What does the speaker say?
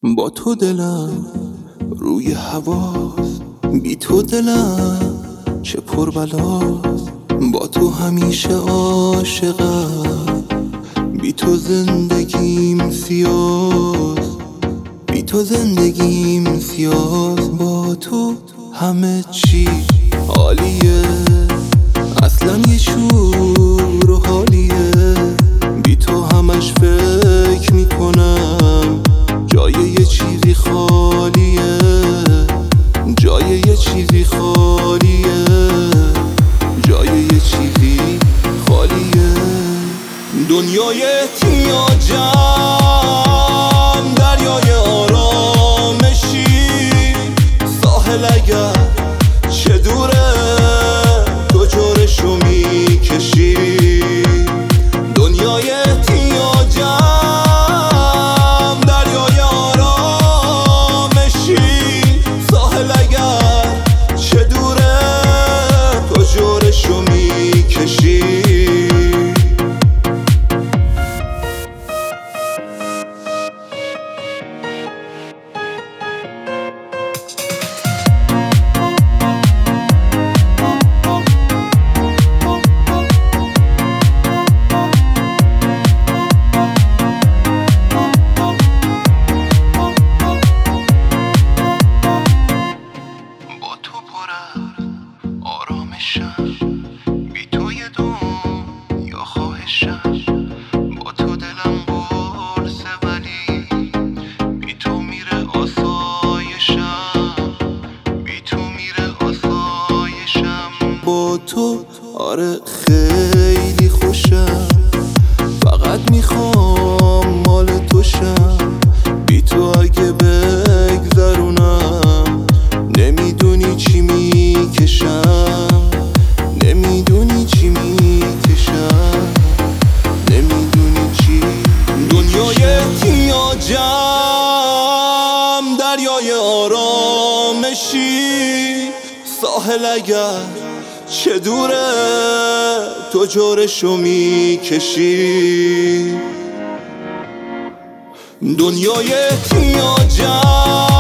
با تو دلم روی هواست، بی تو دلم چه پربلاست. با تو همیشه عاشقم، بی تو زندگیم سیاست، بی تو زندگیم سیاست. با تو همه چی عالیه، اصلا یه شور و حالیه. بی تو همش فکر میکنم جای یه چیزی خالیه، جای یه چیزی خالیه، جای یه چیزی خالیه. دنیای احتیاجم، دریای آرامشی، ساحل اگر چه دوره تو جورشو میکشی. دنیای احتیاجم، دریای آرامشی، ساحل اگر چه دوره تو جورشو میکشی. آرامشم، بی تو یه دنیا خواهشم. با تو دلم قرصه ولی بی تو میره آسایشم، بی تو میره آسایشم. با تو آره خیلی خوشم، فقط میخوام مال توشم. بی تو اگه بگذرونم نمیدونی چی میکشم، نمیدونی چی میکشم، نمیدونی چی. دنیای احتیاجم، دریای آرامشی، ساحل اگر چه دوره تو جورشو میکشی. دنیای احتیاجم،